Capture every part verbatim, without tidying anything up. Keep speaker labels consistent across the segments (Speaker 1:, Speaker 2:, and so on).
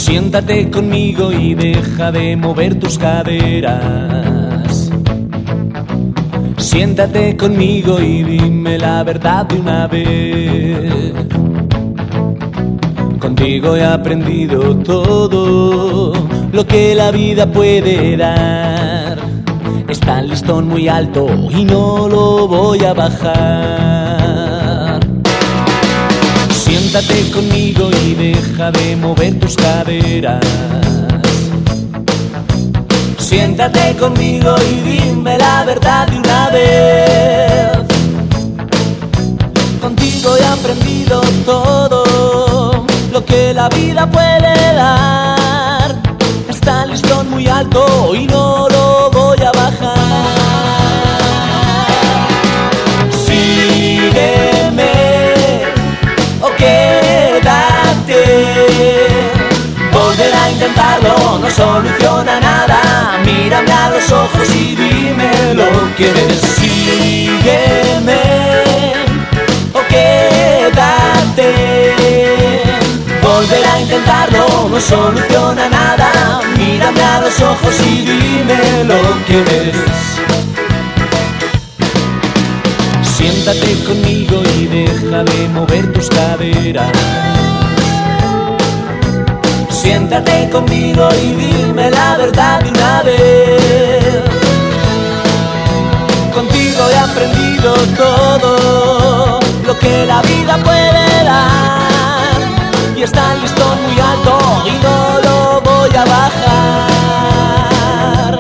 Speaker 1: Siéntate conmigo y deja de mover tus caderas. Siéntate conmigo y dime la verdad de una vez. Contigo he aprendido todo lo que la vida puede dar. Está el listón muy alto y no lo voy a bajar. Siéntate conmigo y deja de mover tus caderas. Siéntate conmigo y dime la verdad de una vez. Contigo he aprendido todo lo que la vida puede dar. Está el listón muy alto y no lo voy a bajar. Sígueme o quédate. Volver a intentarlo no soluciona nada. Mírame a los ojos y dime lo que ves. Sígueme o quédate. Volver a intentarlo no soluciona nada. Mírame a los ojos y dime lo que ves. Siéntate conmigo y deja de mover tus caderas. Siéntate conmigo y dime la verdad de una vez. Contigo he aprendido todo lo que la vida puede dar. Y está el listón muy alto y no lo voy a bajar.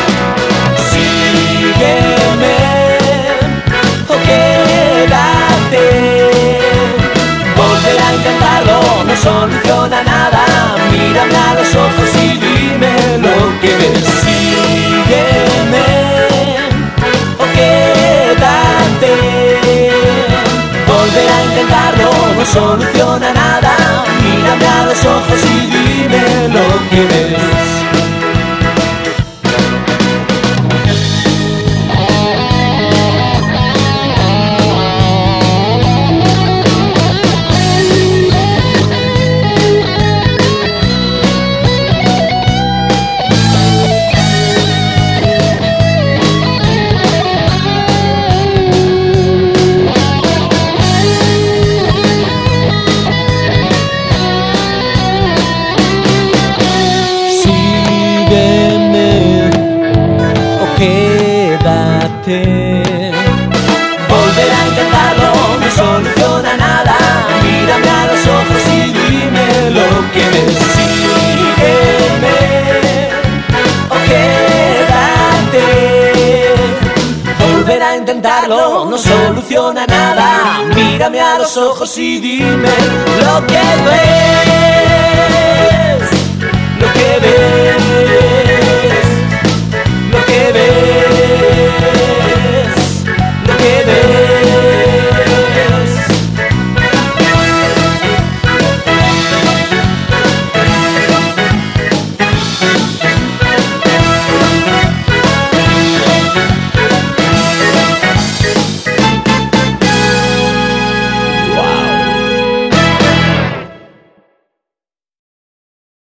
Speaker 1: Sígueme o quédate. Volver a intentarlo no soluciona nada. Mírame a los ojos y dime lo que ves. Sígueme o quédate. Volver a intentarlo no soluciona nada. Mírame a los ojos y dime lo que ves. Quédate. Volver a intentarlo no soluciona nada. Mírame a los ojos y dime lo que ves. Sígueme o quédate. Volver a intentarlo no soluciona nada. Mírame a los ojos y dime lo que ves. Lo que ves.